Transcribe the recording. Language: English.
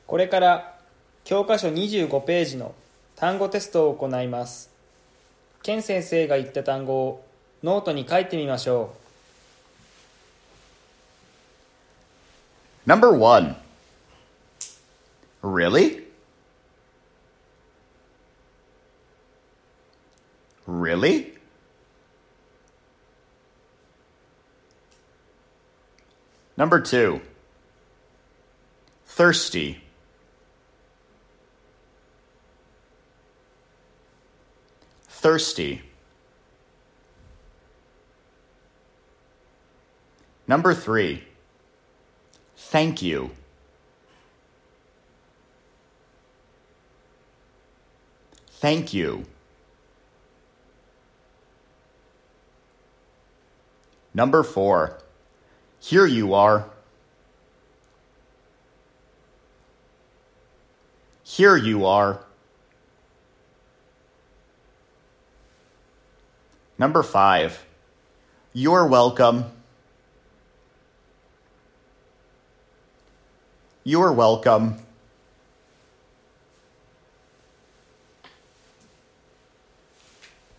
これから教科書25ページの単語テストを行います。ケン先生が言った単語をノートに書いてみましょう。Number 1. Really? Really? Number 2. Thirsty. Thirsty. Number 3. Thank you. Thank you. Number 4. Here you are. Here you are. Number 5. You're welcome. You're welcome.